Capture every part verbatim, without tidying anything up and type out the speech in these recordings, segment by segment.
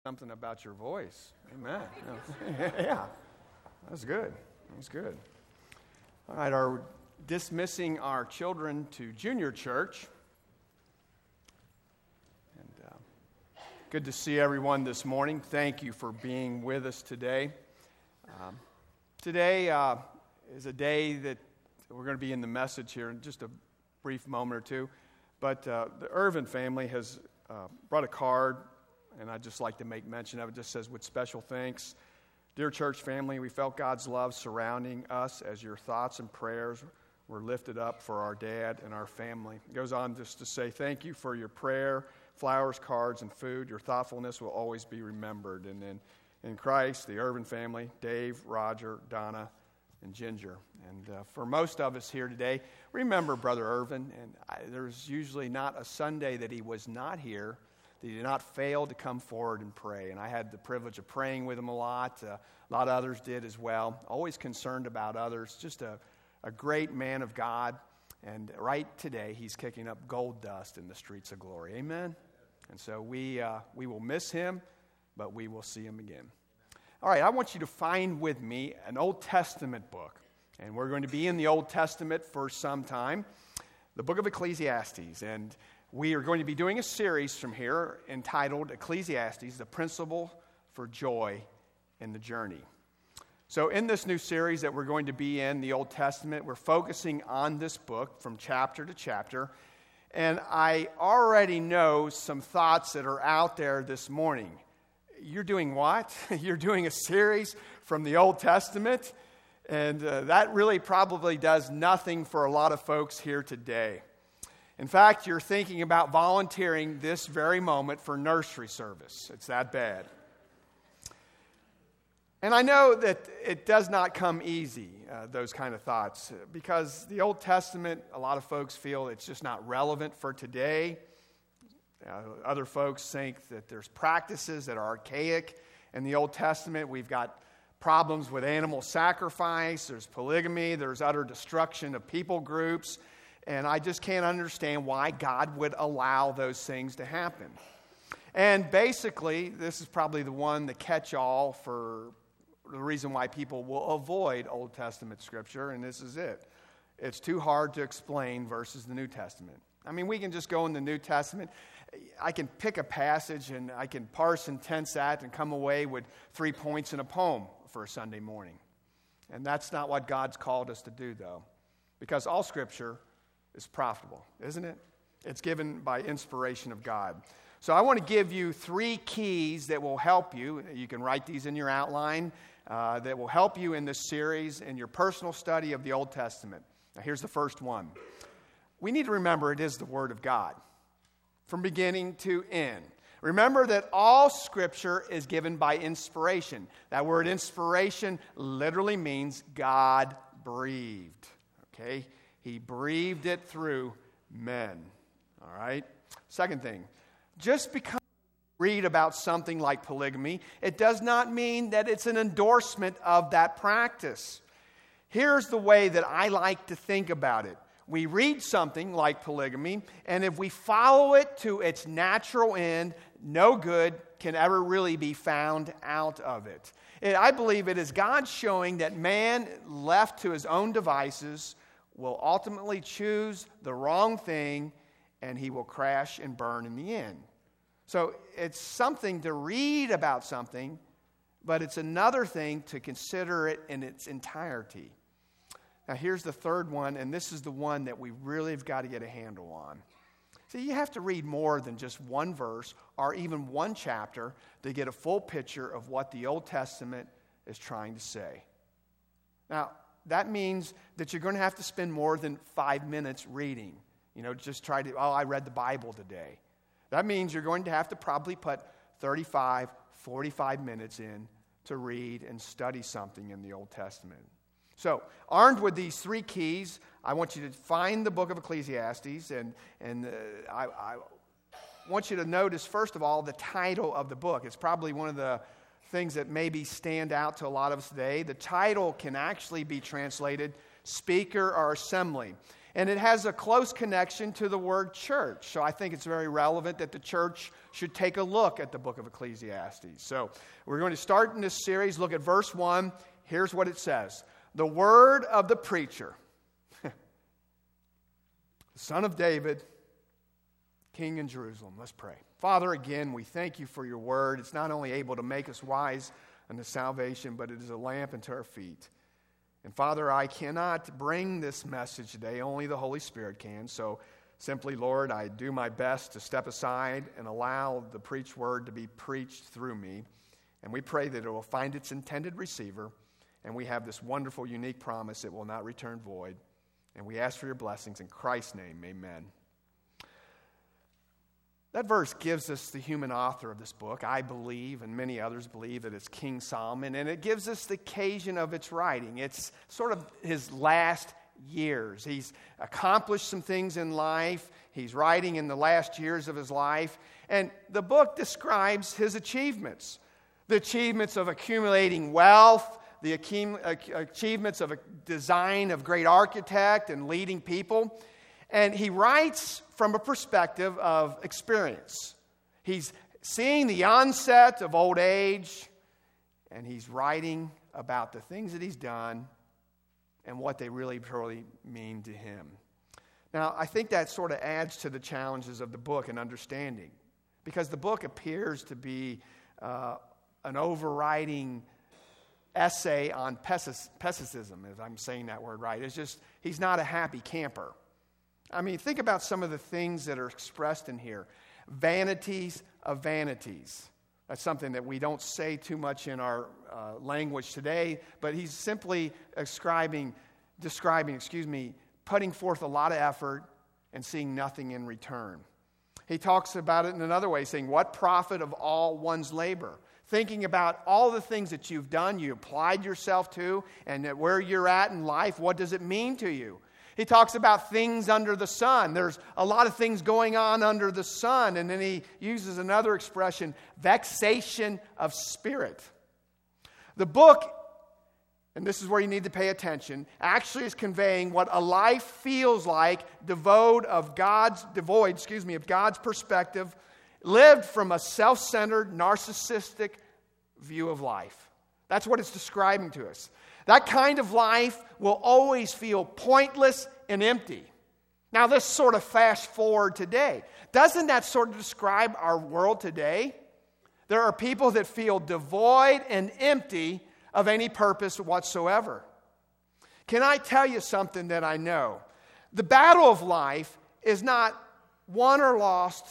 Something about your voice. Amen. Yeah, that's good. That's good. All right, are dismissing our children to junior church. And uh, good to see everyone this morning. Thank you for being with us today. Um, today uh, is a day that we're going to be in the message here in just a brief moment or two. But uh, the Irvin family has uh, brought a card, and I'd just like to make mention of it. It just says, with special thanks, dear church family, we felt God's love surrounding us as your thoughts and prayers were lifted up for our dad and our family. It goes on just to say, thank you for your prayer, flowers, cards, and food. Your thoughtfulness will always be remembered. And then in Christ, the Irvin family, Dave, Roger, Donna, and Ginger. And uh, for most of us here today, remember Brother Irvin. And I, there's usually not a Sunday that he was not here, that he did not fail to come forward and pray. And I had the privilege of praying with him a lot. Uh, a lot of others did as well. Always concerned about others. Just a, a great man of God. And right today, he's kicking up gold dust in the streets of glory. Amen? And so we uh, we will miss him, but we will see him again. All right, I want you to find with me an Old Testament book. And we're going to be in the Old Testament for some time. The book of Ecclesiastes. And we are going to be doing a series from here entitled Ecclesiastes, the Principle for Joy in the Journey. So in this new series that we're going to be in, the Old Testament, we're focusing on this book from chapter to chapter. And I already know some thoughts that are out there this morning. You're doing what? You're doing a series from the Old Testament? And uh, that really probably does nothing for a lot of folks here today. In fact, you're thinking about volunteering this very moment for nursery service. It's that bad. And I know that it does not come easy, uh, those kind of thoughts, because the Old Testament, a lot of folks feel it's just not relevant for today. Uh, other folks think that there's practices that are archaic in the Old Testament. We've got problems with animal sacrifice, there's polygamy, there's utter destruction of people groups. And I just can't understand why God would allow those things to happen. And basically, this is probably the one, the catch-all for the reason why people will avoid Old Testament Scripture, and this is it. It's too hard to explain versus the New Testament. I mean, we can just go in the New Testament. I can pick a passage, and I can parse and tense that and come away with three points in a poem for a Sunday morning. And that's not what God's called us to do, though, because all Scripture is profitable, isn't it? It's given by inspiration of God. So I want to give you three keys that will help you. You can write these in your outline. Uh, that will help you in this series in your personal study of the Old Testament. Now here's the first one. We need to remember it is the Word of God from beginning to end. Remember that all Scripture is given by inspiration. That word inspiration literally means God breathed. Okay? He breathed it through men. All right? Second thing, just because you read about something like polygamy, it does not mean that it's an endorsement of that practice. Here's the way that I like to think about it. We read something like polygamy, and if we follow it to its natural end, no good can ever really be found out of it. And I believe it is God showing that man, left to his own devices, will ultimately choose the wrong thing, and he will crash and burn in the end. So it's something to read about something, but it's another thing to consider it in its entirety. Now here's the third one, and this is the one that we really have got to get a handle on. See, you have to read more than just one verse or even one chapter to get a full picture of what the Old Testament is trying to say. Now, that means that you're going to have to spend more than five minutes reading. You know, just try to, oh, I read the Bible today. That means you're going to have to probably put thirty-five, forty-five minutes in to read and study something in the Old Testament. So, armed with these three keys, I want you to find the book of Ecclesiastes, and, and uh, I, I want you to notice, first of all, the title of the book. It's probably one of the things that maybe stand out to a lot of us today. The title can actually be translated speaker or assembly. And it has a close connection to the word church. So I think it's very relevant that the church should take a look at the book of Ecclesiastes. So we're going to start in this series. Look at verse one. Here's what it says. The word of the preacher, the son of David, king in Jerusalem. Let's pray. Father, again, we thank you for your word. It's not only able to make us wise unto salvation, but it is a lamp unto our feet. And Father, I cannot bring this message today. Only the Holy Spirit can. So simply, Lord, I do my best to step aside and allow the preached word to be preached through me. And we pray that it will find its intended receiver. And we have this wonderful, unique promise it will not return void. And we ask for your blessings in Christ's name. Amen. That verse gives us the human author of this book. I believe, and many others believe, that it's King Solomon, and it gives us the occasion of its writing. It's sort of his last years. He's accomplished some things in life. He's writing in the last years of his life, and the book describes his achievements. The achievements of accumulating wealth, the achievements of a design of great architect and leading people. And he writes from a perspective of experience. He's seeing the onset of old age, and he's writing about the things that he's done and what they really, truly mean to him. Now, I think that sort of adds to the challenges of the book and understanding, because the book appears to be uh, an overriding essay on pessimism, if I'm saying that word right. It's just, he's not a happy camper. I mean, think about some of the things that are expressed in here. Vanities of vanities. That's something that we don't say too much in our uh, language today, but he's simply describing, describing, excuse me, putting forth a lot of effort and seeing nothing in return. He talks about it in another way, saying, what profit of all one's labor? Thinking about all the things that you've done, you applied yourself to, and that where you're at in life, what does it mean to you? He talks about things under the sun. There's a lot of things going on under the sun. And then he uses another expression, vexation of spirit. The book, and this is where you need to pay attention, actually is conveying what a life feels like devoid of God's, devoid, excuse me, of God's perspective, lived from a self-centered, narcissistic view of life. That's what it's describing to us. That kind of life will always feel pointless and empty. Now, let's sort of fast forward today. Doesn't that sort of describe our world today? There are people that feel devoid and empty of any purpose whatsoever. Can I tell you something that I know? The battle of life is not won or lost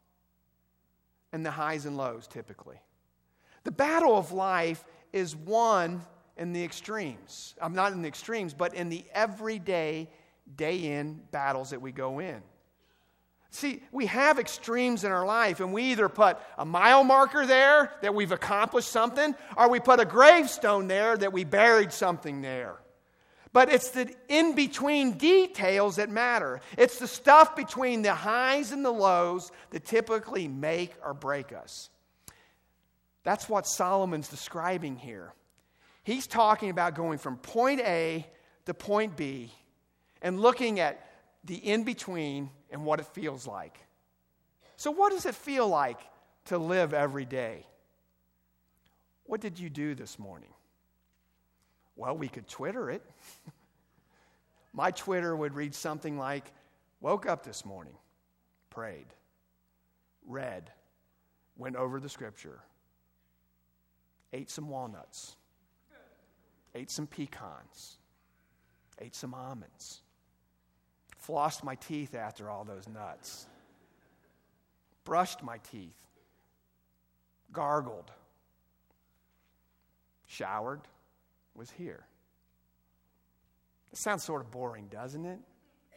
in the highs and lows, typically. The battle of life is won in the extremes. I'm not in the extremes, but in the everyday, day-in battles that we go in. See, we have extremes in our life, and we either put a mile marker there that we've accomplished something, or we put a gravestone there that we buried something there. But it's the in-between details that matter. It's the stuff between the highs and the lows that typically make or break us. That's what Solomon's describing here. He's talking about going from point A to point B and looking at the in-between and what it feels like. So what does it feel like to live every day? What did you do this morning? Well, we could Twitter it. My Twitter would read something like, woke up this morning, prayed, read, went over the scripture, ate some walnuts, ate some pecans, ate some almonds, flossed my teeth after all those nuts, brushed my teeth, gargled, showered, was here. It sounds sort of boring, doesn't it?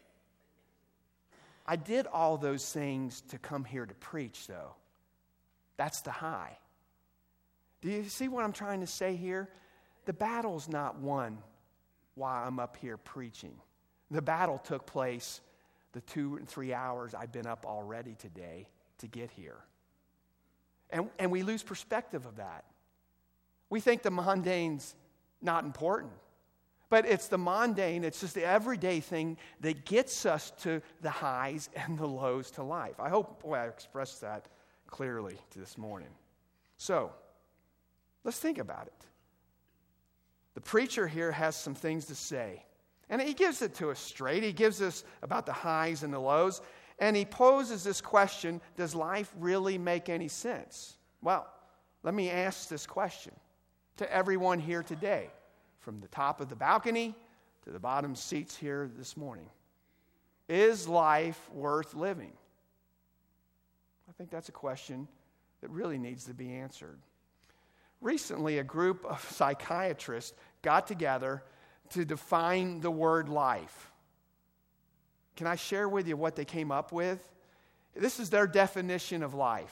I did all those things to come here to preach, though. That's the high. Do you see what I'm trying to say here? The battle's not won while I'm up here preaching. The battle took place the two and three hours I've been up already today to get here. And, and we lose perspective of that. We think the mundane's not important. But it's the mundane, it's just the everyday thing that gets us to the highs and the lows to life. I hope, boy, I expressed that clearly this morning. So, let's think about it. The preacher here has some things to say. And he gives it to us straight. He gives us about the highs and the lows. And he poses this question, does life really make any sense? Well, let me ask this question to everyone here today, from the top of the balcony to the bottom seats here this morning. Is life worth living? I think that's a question that really needs to be answered. Recently, a group of psychiatrists got together to define the word life. Can I share with you what they came up with? This is their definition of life.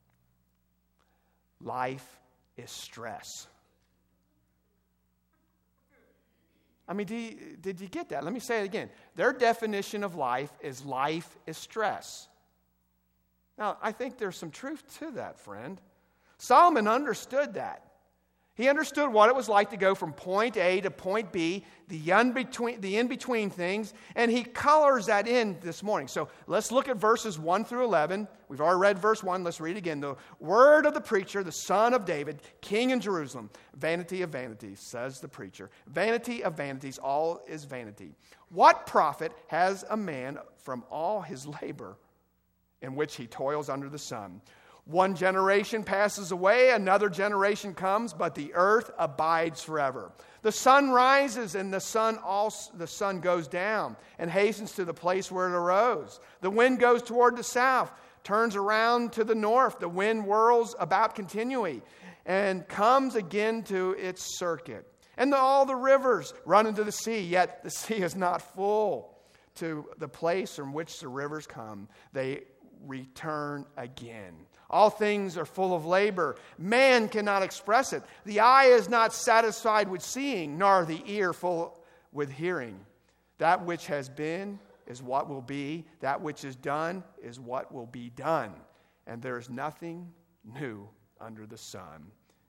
Life is stress. I mean, did you, did you get that? Let me say it again. Their definition of life is life is stress. Now, I think there's some truth to that, friend. Solomon understood that. He understood what it was like to go from point A to point B, the in-between, the in-between things, and he colors that in this morning. So let's look at verses one through eleven. We've already read verse one. Let's read again. The word of the preacher, the son of David, king in Jerusalem. Vanity of vanities, says the preacher. Vanity of vanities, all is vanity. What profit has a man from all his labor in which he toils under the sun? One generation passes away, another generation comes, but the earth abides forever. The sun rises and the sun also, the sun goes down and hastens to the place where it arose. The wind goes toward the south, turns around to the north. The wind whirls about continually and comes again to its circuit. And the, all the rivers run into the sea, yet the sea is not full. To the place from which the rivers come, they return again. All things are full of labor. Man cannot express it. The eye is not satisfied with seeing, nor the ear full with hearing. That which has been is what will be. That which is done is what will be done. And there is nothing new under the sun.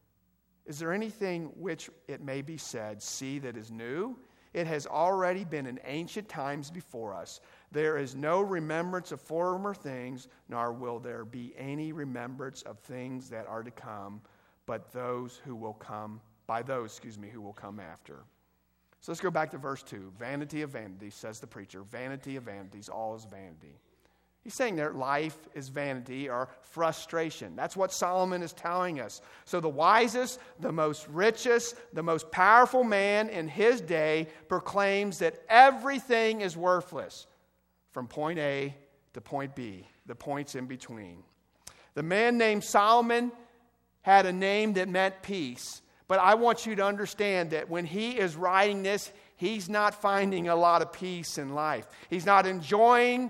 Is there anything which it may be said, see, that is new? It has already been in ancient times before us. There is no remembrance of former things, nor will there be any remembrance of things that are to come, but those who will come, by those, excuse me, who will come after. So let's go back to verse two. Vanity of vanities, says the preacher. Vanity of vanities, all is vanity. He's saying that life is vanity or frustration. That's what Solomon is telling us. So the wisest, the most richest, the most powerful man in his day proclaims that everything is worthless from point A to point B, the points in between. The man named Solomon had a name that meant peace. But I want you to understand that when he is writing this, he's not finding a lot of peace in life. He's not enjoying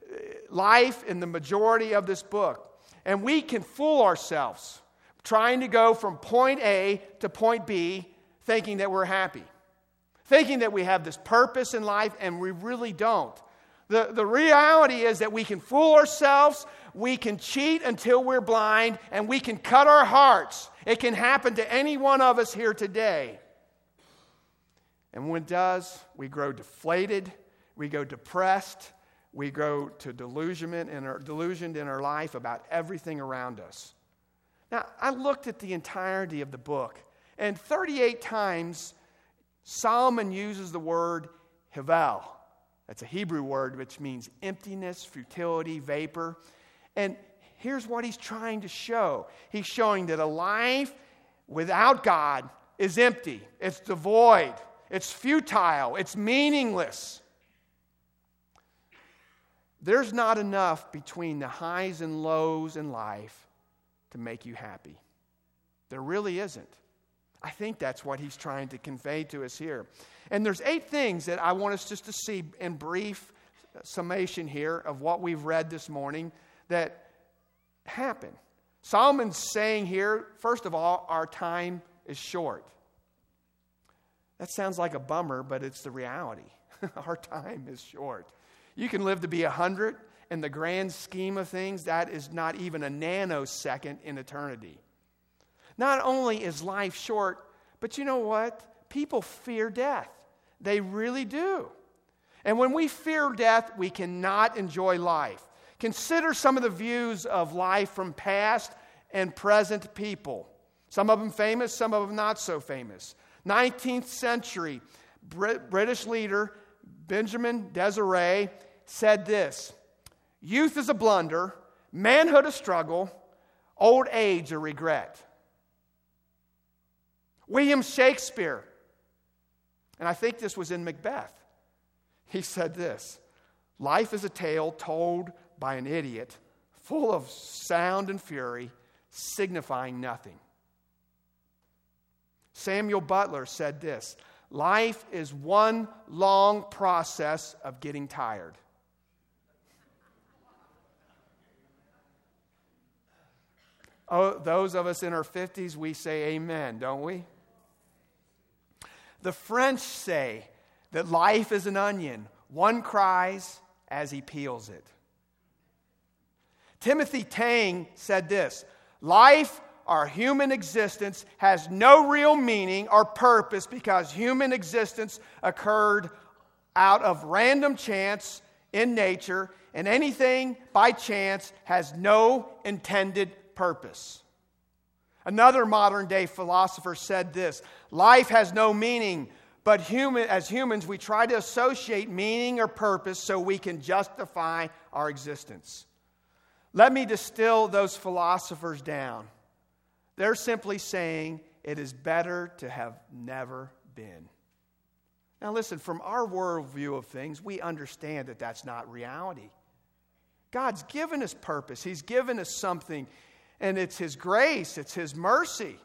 life in the majority of this book. And we can fool ourselves trying to go from point A to point B thinking that we're happy. Thinking that we have this purpose in life, and we really don't. The, the reality is that we can fool ourselves, we can cheat until we're blind, and we can cut our hearts. It can happen to any one of us here today. And when it does, we grow deflated, we go depressed, we go to delusionment in our, delusioned in our life about everything around us. Now, I looked at the entirety of the book, and thirty-eight times Solomon uses the word Hevel. That's a Hebrew word which means emptiness, futility, vapor. And here's what he's trying to show. He's showing that a life without God is empty. It's devoid. It's futile. It's meaningless. There's not enough between the highs and lows in life to make you happy. There really isn't. I think that's what he's trying to convey to us here. And there's eight things that I want us just to see in brief summation here of what we've read this morning that happen. Solomon's saying here, first of all, our time is short. That sounds like a bummer, but it's the reality. Our time is short. You can live to be a hundred. In the grand scheme of things, that is not even a nanosecond in eternity. Not only is life short, but you know what? People fear death. They really do. And when we fear death, we cannot enjoy life. Consider some of the views of life from past and present people. Some of them famous, some of them not so famous. nineteenth century Brit- British leader Benjamin Disraeli said this: "Youth is a blunder, manhood a struggle, old age a regret." William Shakespeare, and I think this was in Macbeth, he said this: "Life is a tale told by an idiot, full of sound and fury, signifying nothing." Samuel Butler said this: "Life is one long process of getting tired." Oh, those of us in our fifties, we say amen, don't we? The French say that life is an onion. One cries as he peels it. Timothy Tang said this: "Life, our human existence, has no real meaning or purpose because human existence occurred out of random chance in nature, and anything by chance has no intended purpose." Another modern day philosopher said this: "Life has no meaning, but human, as humans we try to associate meaning or purpose so we can justify our existence." Let me distill those philosophers down. They're simply saying it is better to have never been. Now listen, from our worldview of things, we understand that that's not reality. God's given us purpose. He's given us something, and it's His grace, it's His mercy.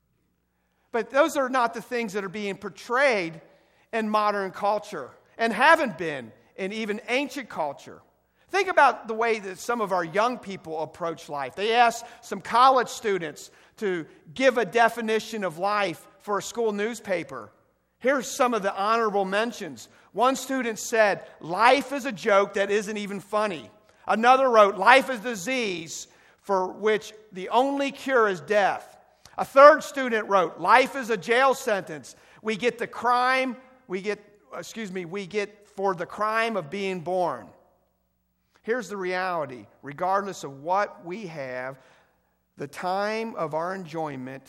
But those are not the things that are being portrayed in modern culture and haven't been in even ancient culture. Think about the way that some of our young people approach life. They ask some college students to give a definition of life for a school newspaper. Here's some of the honorable mentions. One student said, "Life is a joke that isn't even funny." Another wrote, "Life is a disease for which the only cure is death." A third student wrote, "Life is a jail sentence. We get the crime, we get, excuse me, we get for the crime of being born." Here's the reality. Regardless of what we have, the time of our enjoyment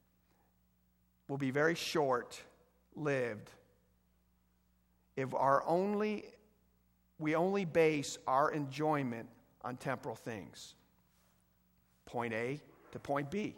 will be very short-lived if our only we only base our enjoyment on temporal things. Point A to point B.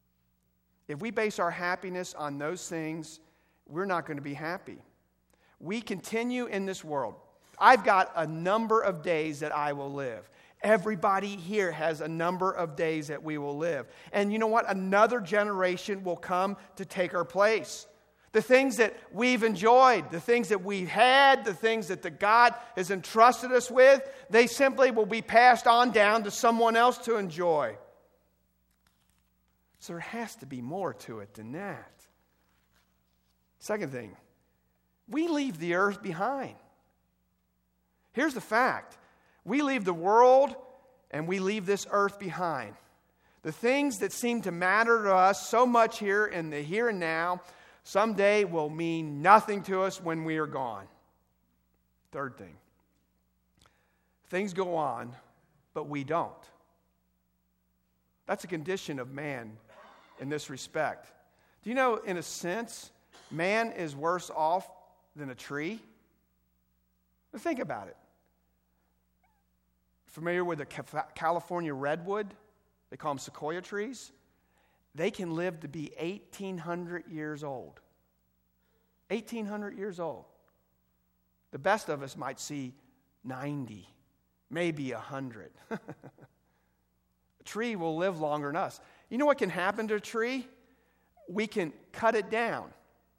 If we base our happiness on those things, we're not going to be happy. We continue in this world. I've got a number of days that I will live. Everybody here has a number of days that we will live. And you know what? Another generation will come to take our place. The things that we've enjoyed, the things that we've had, the things that the God has entrusted us with, they simply will be passed on down to someone else to enjoy. So there has to be more to it than that. Second thing, we leave the earth behind. Here's the fact. We leave the world and we leave this earth behind. The things that seem to matter to us so much here in the here and now someday will mean nothing to us when we are gone. Third thing. Things go on, but we don't. That's a condition of man in this respect. Do you know, in a sense, man is worse off than a tree? Think about it. Familiar with the California redwood? They call them sequoia trees. They can live to be eighteen hundred years old. eighteen hundred years old. The best of us might see ninety, maybe one hundred. A tree will live longer than us. You know what can happen to a tree? We can cut it down.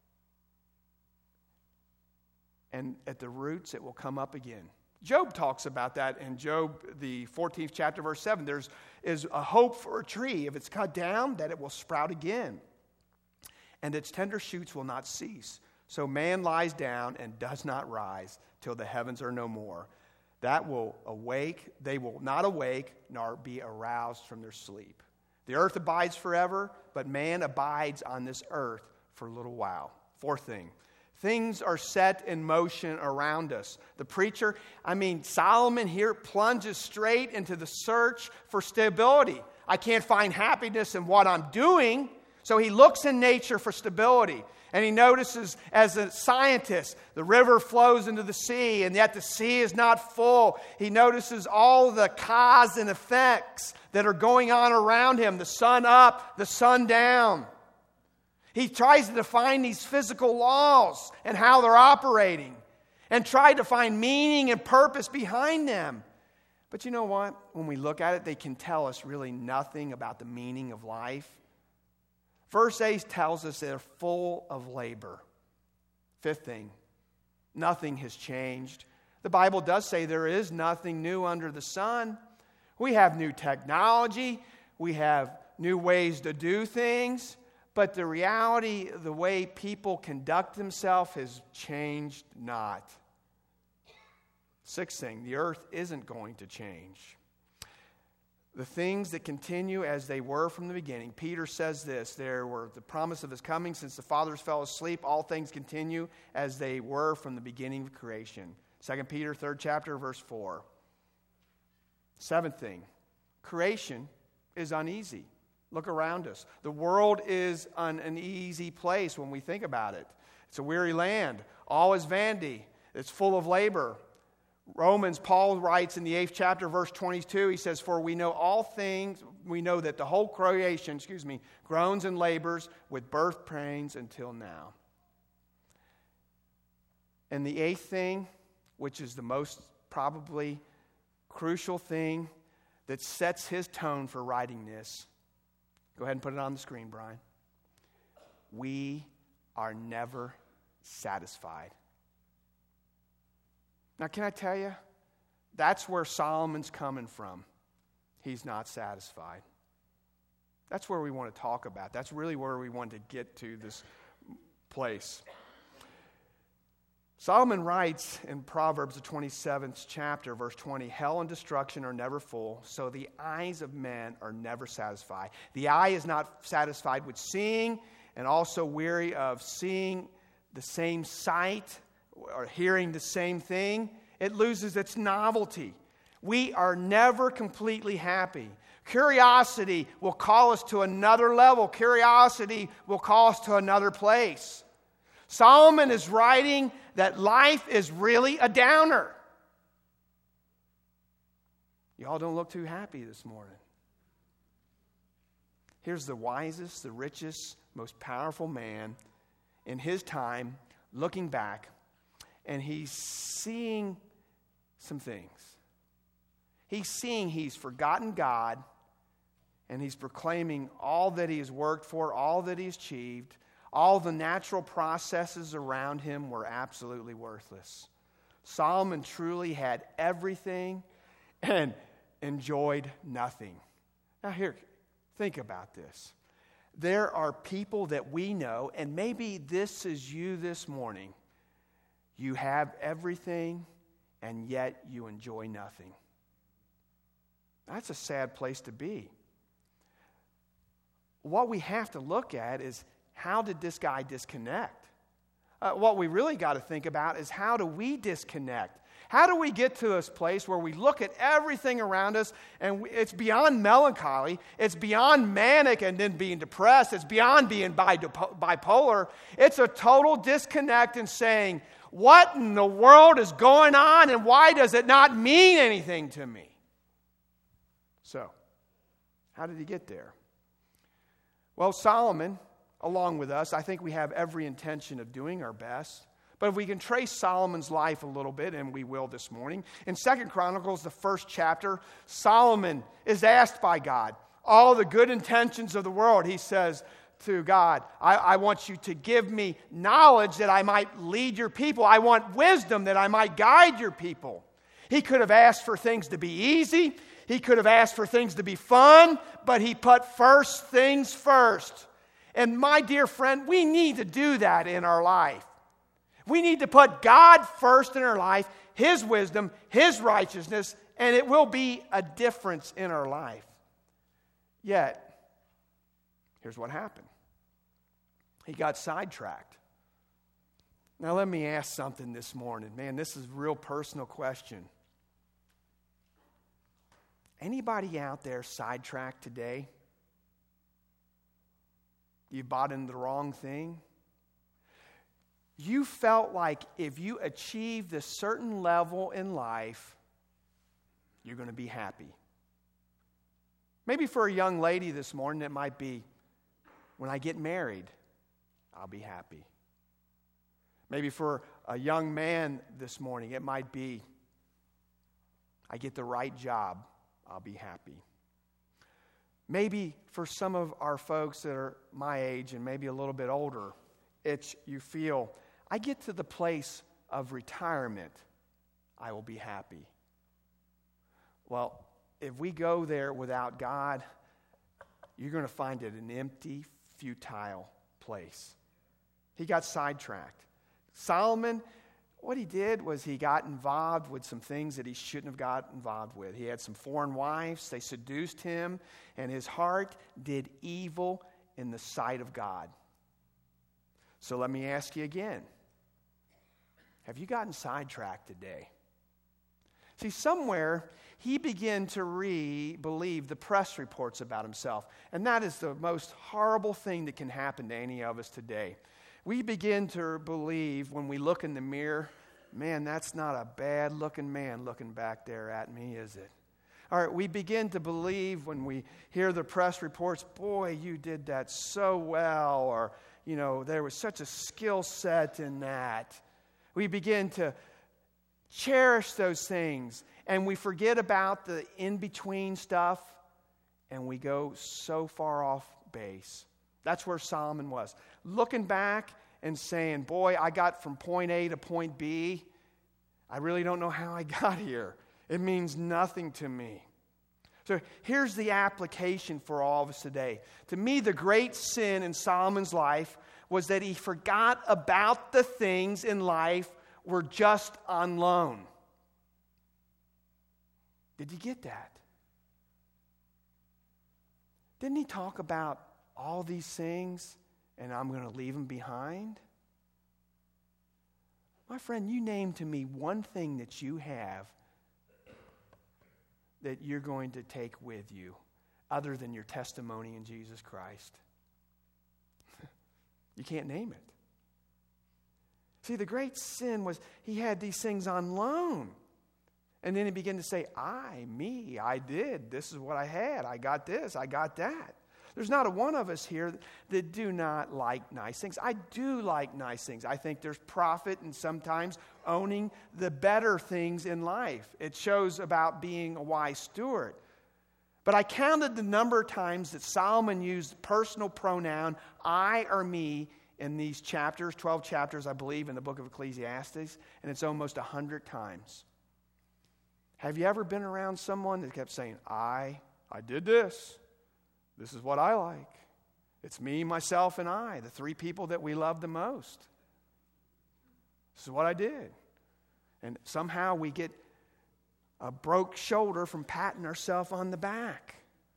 And at the roots, it will come up again. Job talks about that in Job, the fourteenth chapter, verse seven. There is a hope for a tree. If it's cut down, that it will sprout again. And its tender shoots will not cease. So man lies down and does not rise till the heavens are no more. That will awake. They will not awake nor be aroused from their sleep. The earth abides forever, but man abides on this earth for a little while. Fourth thing. Things are set in motion around us. The preacher, I mean, Solomon here plunges straight into the search for stability. I can't find happiness in what I'm doing. So he looks in nature for stability. And he notices, as a scientist, the river flows into the sea, and yet the sea is not full. He notices all the cause and effects that are going on around him. The sun up, the sun down. He tries to define these physical laws and how they're operating, and try to find meaning and purpose behind them. But you know what? When we look at it, they can tell us really nothing about the meaning of life. Verse eight tells us they're full of labor. Fifth thing, nothing has changed. The Bible does say there is nothing new under the sun. We have new technology. We have new ways to do things. But the reality, the way people conduct themselves has changed not. Sixth thing, the earth isn't going to change. The things that continue as they were from the beginning. Peter says this, there were the promise of his coming. Since the fathers fell asleep, all things continue as they were from the beginning of creation. Second Peter, third chapter, verse four. Seventh thing, creation is uneasy. Look around us. The world is an uneasy place when we think about it. It's a weary land. All is vanity. It's full of labor. Romans, Paul writes in the eighth chapter, verse twenty-two, he says, for we know all things, we know that the whole creation, excuse me, groans and labors with birth pains until now. And the eighth thing, which is the most probably crucial thing that sets his tone for writing this, go ahead and put it on the screen, Brian. We are never satisfied. Now, can I tell you, that's where Solomon's coming from. He's not satisfied. That's where we want to talk about. That's really where we want to get to this place. Solomon writes in Proverbs, the twenty-seventh chapter, verse twenty, hell and destruction are never full, so the eyes of men are never satisfied. The eye is not satisfied with seeing, and also weary of seeing the same sight or hearing the same thing. It loses its novelty. We are never completely happy. Curiosity will call us to another level. Curiosity will call us to another place. Solomon is writing that life is really a downer. Y'all don't look too happy this morning. Here's the wisest, the richest, most powerful man in his time looking back, and he's seeing some things. He's seeing he's forgotten God, and he's proclaiming all that he has worked for, all that he's achieved. All the natural processes around him were absolutely worthless. Solomon truly had everything and enjoyed nothing. Now here, think about this. There are people that we know, and maybe this is you this morning. You have everything, and yet you enjoy nothing. That's a sad place to be. What we have to look at is, how did this guy disconnect? Uh, what we really got to think about is, how do we disconnect? How do we get to this place where we look at everything around us and we, it's beyond melancholy, it's beyond manic and then being depressed, it's beyond being bipolar. It's a total disconnect in saying, what in the world is going on and why does it not mean anything to me? So, how did he get there? Well, Solomon, along with us, I think we have every intention of doing our best. But if we can trace Solomon's life a little bit, and we will this morning, in Second Chronicles, the first chapter, Solomon is asked by God, all the good intentions of the world, he says to God, I, I want you to give me knowledge that I might lead your people. I want wisdom that I might guide your people. He could have asked for things to be easy. He could have asked for things to be fun, but he put first things first. And my dear friend, we need to do that in our life. We need to put God first in our life, His wisdom, His righteousness, and it will be a difference in our life. Yet, here's what happened. He got sidetracked. Now let me ask something this morning. Man, this is a real personal question. Anybody out there sidetracked today? You bought into the wrong thing? You felt like if you achieved a certain level in life, you're going to be happy. Maybe for a young lady this morning, it might be, when I get married, I'll be happy. Maybe for a young man this morning, it might be, I get the right job, I'll be happy. Maybe for some of our folks that are my age and maybe a little bit older, it's you feel, I get to the place of retirement, I will be happy. Well, if we go there without God, you're going to find it an empty, futile place. He got sidetracked. Solomon, what he did was he got involved with some things that he shouldn't have got involved with. He had some foreign wives. They seduced him, and his heart did evil in the sight of God. So let me ask you again. Have you gotten sidetracked today? See, somewhere he began to re believe the press reports about himself. And that is the most horrible thing that can happen to any of us today. We begin to believe when we look in the mirror, man, that's not a bad-looking man looking back there at me, is it? All right, we begin to believe when we hear the press reports, boy, you did that so well, or, you know, there was such a skill set in that. We begin to cherish those things, and we forget about the in-between stuff, and we go so far off base. That's where Solomon was. Looking back and saying, boy, I got from point A to point B. I really don't know how I got here. It means nothing to me. So here's the application for all of us today. To me, the great sin in Solomon's life was that he forgot about the things in life were just on loan. Did you get that? Didn't he talk about all these things and I'm going to leave them behind? My friend, you name to me one thing that you have that you're going to take with you other than your testimony in Jesus Christ. You can't name it. See, the great sin was he had these things on loan. And then he began to say, I, me, I did. This is what I had. I got this. I got that. There's not a one of us here that do not like nice things. I do like nice things. I think there's profit in sometimes owning the better things in life. It shows about being a wise steward. But I counted the number of times that Solomon used personal pronoun, I or me, in these chapters, twelve chapters, I believe, in the book of Ecclesiastes, and it's almost one hundred times. Have you ever been around someone that kept saying, I, I did this. This is what I like. It's me, myself, and I, the three people that we love the most. This is what I did. And somehow we get a broke shoulder from patting ourselves on the back.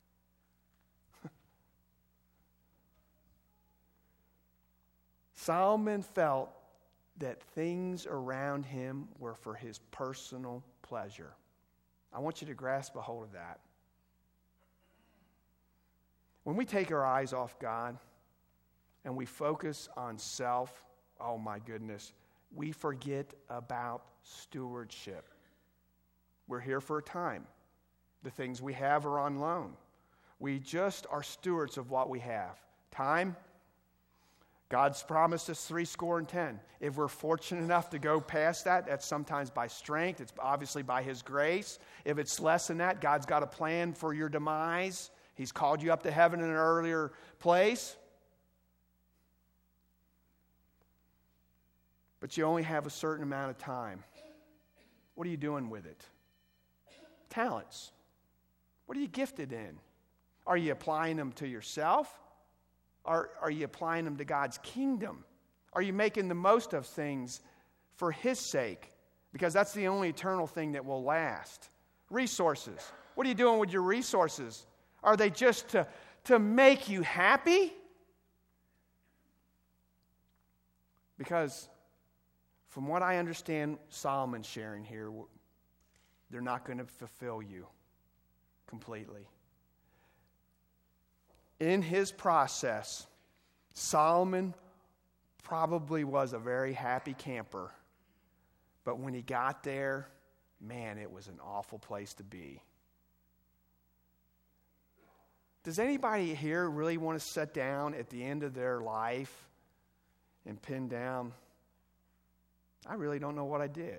Solomon felt that things around him were for his personal pleasure. I want you to grasp a hold of that. When we take our eyes off God and we focus on self, oh my goodness, we forget about stewardship. We're here for a time. The things we have are on loan. We just are stewards of what we have. Time, God's promised us three score and ten. If we're fortunate enough to go past that, that's sometimes by strength. It's obviously by His grace. If it's less than that, God's got a plan for your demise. He's called you up to heaven in an earlier place. But you only have a certain amount of time. What are you doing with it? Talents. What are you gifted in? Are you applying them to yourself? Are, are you applying them to God's kingdom? Are you making the most of things for His sake? Because that's the only eternal thing that will last. Resources. What are you doing with your resources? Are they just to, to make you happy? Because from what I understand Solomon's sharing here, they're not going to fulfill you completely. In his process, Solomon probably was a very happy camper. But when he got there, man, it was an awful place to be. Does anybody here really want to sit down at the end of their life and pin down, I really don't know what I did.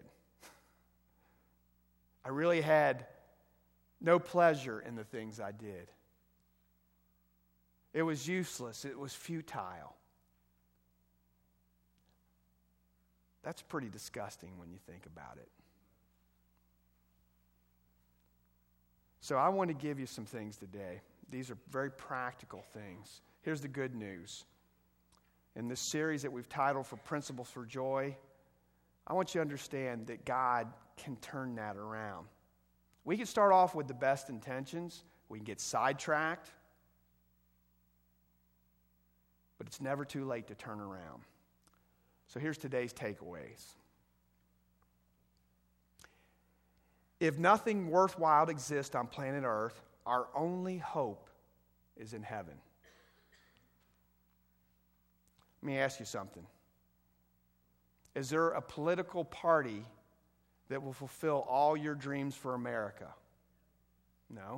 I really had no pleasure in the things I did. It was useless. It was futile. That's pretty disgusting when you think about it. So I want to give you some things today. These are very practical things. Here's the good news. In this series that we've titled For Principles for Joy, I want you to understand that God can turn that around. We can start off with the best intentions. We can get sidetracked. But it's never too late to turn around. So here's today's takeaways. If nothing worthwhile exists on planet Earth, our only hope is in heaven. Let me ask you something. Is there a political party that will fulfill all your dreams for America? No.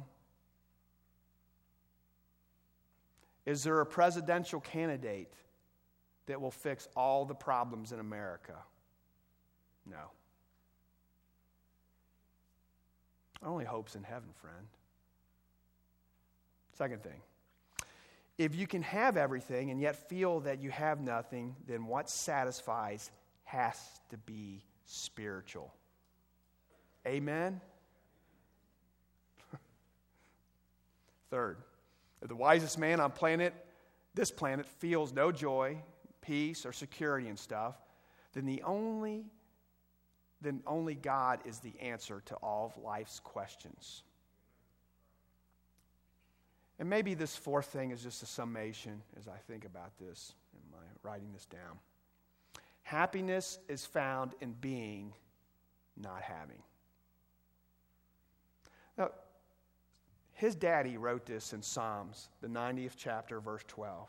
Is there a presidential candidate that will fix all the problems in America? No. Our only hope's in heaven, friend. Second thing. If you can have everything and yet feel that you have nothing, then what satisfies has to be spiritual. Amen? Third, if the wisest man on planet, this planet, feels no joy, peace, or security and stuff, then the only, then only God is the answer to all of life's questions. And maybe this fourth thing is just a summation as I think about this and my writing this down. Happiness is found in being, not having. Now, his daddy wrote this in Psalms, the ninetieth chapter, verse twelve.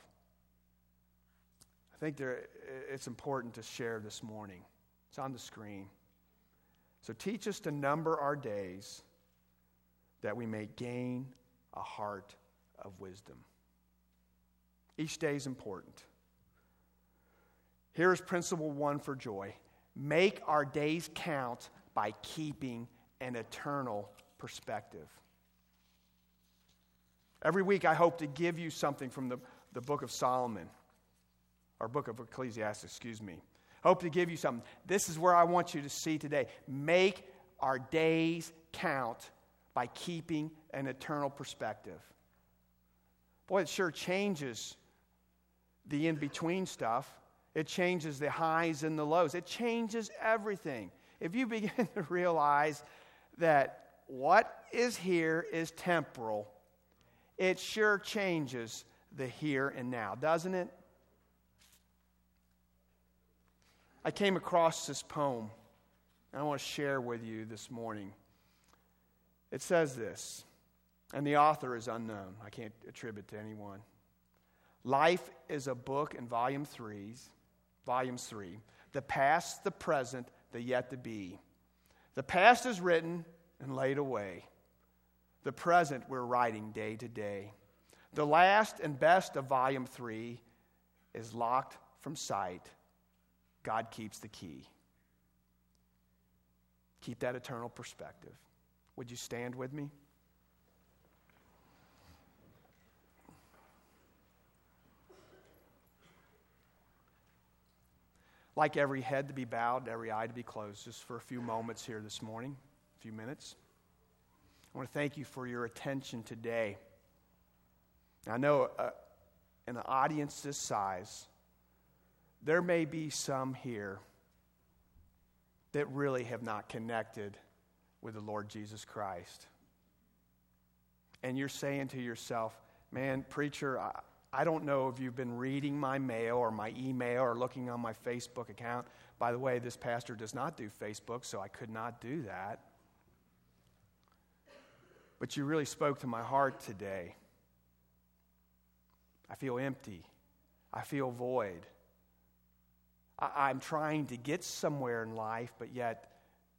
I think there, it's important to share this morning. It's on the screen. So teach us to number our days that we may gain a heart of wisdom. Each day is important. Here is principle one for joy. Make our days count by keeping an eternal perspective. Every week I hope to give you something from the, the book of Solomon, or book of Ecclesiastes, excuse me. Hope to give you something. This is where I want you to see today. Make our days count by keeping an eternal perspective. Boy, it sure changes the in-between stuff. It changes the highs and the lows. It changes everything. If you begin to realize that what is here is temporal, it sure changes the here and now, doesn't it? I came across this poem, and I want to share with you this morning. It says this, and the author is unknown. I can't attribute to anyone. Life is a book in volume threes, volumes three. The past, the present, the yet to be. The past is written and laid away. The present we're writing day to day. The last and best of volume three is locked from sight. God keeps the key. Keep that eternal perspective. Would you stand with me? Like every head to be bowed, every eye to be closed, just for a few moments here this morning, a few minutes. I want to thank you for your attention today. I know uh, in an audience this size, there may be some here that really have not connected with the Lord Jesus Christ. And you're saying to yourself, man, preacher, I, I don't know if you've been reading my mail or my email or looking on my Facebook account. By the way, this pastor does not do Facebook, so I could not do that. But you really spoke to my heart today. I feel empty. I feel void. I, I'm trying to get somewhere in life, but yet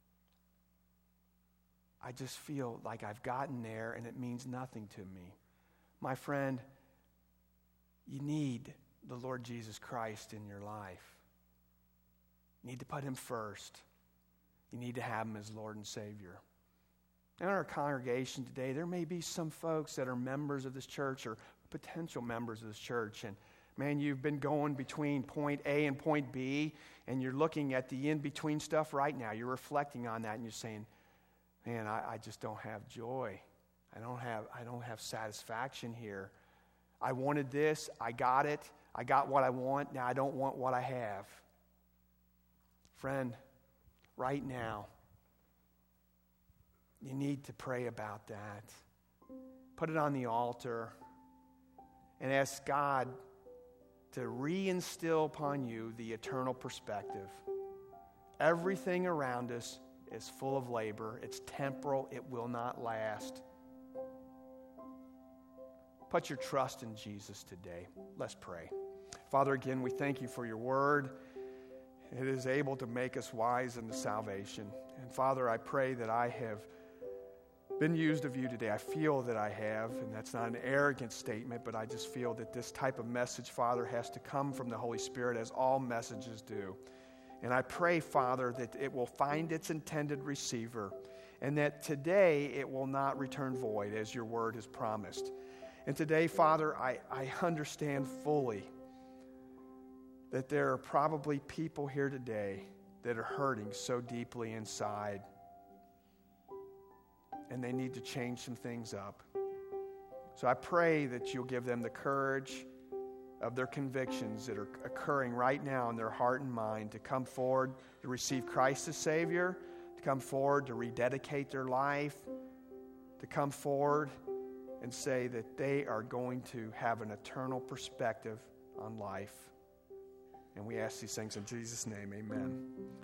I just feel like I've gotten there and it means nothing to me. My friend, you need the Lord Jesus Christ in your life. You need to put him first. You need to have him as Lord and Savior. In our congregation today, there may be some folks that are members of this church or potential members of this church. And man, you've been going between point A and point B, and you're looking at the in-between stuff right now. You're reflecting on that, and you're saying, man, I, I just don't have joy. I don't have, I don't have satisfaction here. I wanted this. I got it. I got what I want. Now I don't want what I have. Friend, right now, you need to pray about that. Put it on the altar and ask God to reinstill upon you the eternal perspective. Everything around us is full of labor. It's temporal. It will not last. Put your trust in Jesus today. Let's pray. Father, again, we thank you for your word. It is able to make us wise unto salvation. And Father, I pray that I have been used of you today. I feel that I have, and that's not an arrogant statement, but I just feel that this type of message, Father, has to come from the Holy Spirit, as all messages do. And I pray, Father, that it will find its intended receiver, and that today it will not return void, as your word has promised. And today, Father, I, I understand fully that there are probably people here today that are hurting so deeply inside, and they need to change some things up. So I pray that you'll give them the courage of their convictions that are occurring right now in their heart and mind to come forward to receive Christ as Savior, to come forward to rededicate their life, to come forward and say that they are going to have an eternal perspective on life. And we ask these things in Jesus' name, amen.